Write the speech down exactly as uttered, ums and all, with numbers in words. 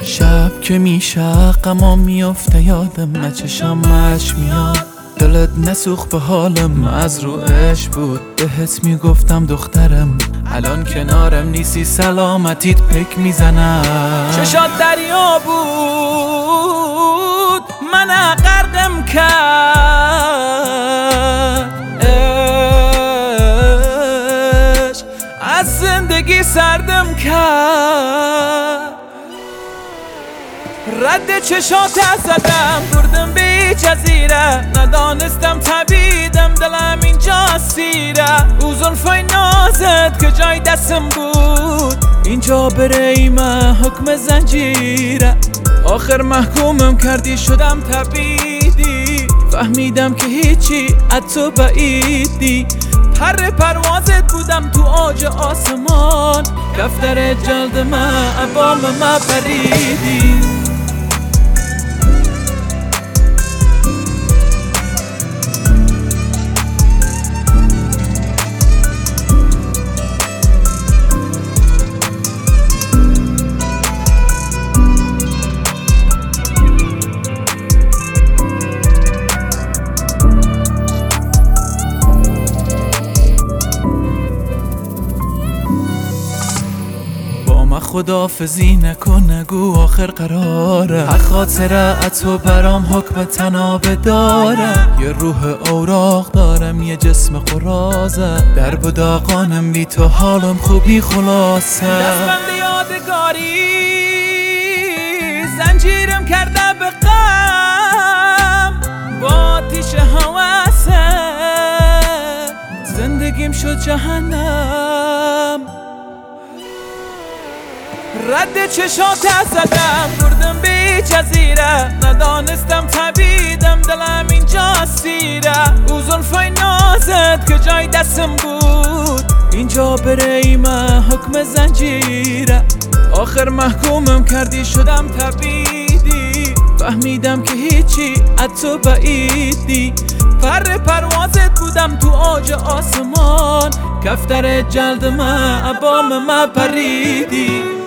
شب که میشه غمام میفته یادم، چشم مش میاد، دلت نسوخ به حالم، از رو عشق بود بهت میگفتم دخترم، الان کنارم نیستی سلامتیت پک میزنم. چشات دریا بود من غرقم کرد، عشق از زندگی سردم کرد، رد چشات زدم بردم به جزیره، ندانستم طبیدم دلم اینجا سیره، او زلفای نازت که جای دستم بود، اینجا بریمه حکم زنجیره، آخر محکومم کردی شدم تبیدی، فهمیدم که هیچی از تو بعیدی، پر پروازت بودم تو آج آسمان، دفتر جلد من ابام من پریدی. خدافزی نکن نگو آخر قراره، حق خاطره اتو برام حکم تنابه داره، یه روح اوراق دارم یه جسم قرازه، در بداقانم بی تو حالم خوبی خلاصه، دستبند یادگاری زنجیرم کرده به غم، با آتیش هوسه زندگیم شد جهنم، رد چشات زدم بردم به جزیره، ندانستم طبیدم دلم اینجا سیره، او زلفای نازت که جای دستم بود، اینجا بریمه حکم زنجیره، آخر محکومم کردی شدم تبیدی، فهمیدم که هیچی از تو بعیدی، پر پروازت بودم تو آج آسمان، کفتر جلد من ابام من پریدی.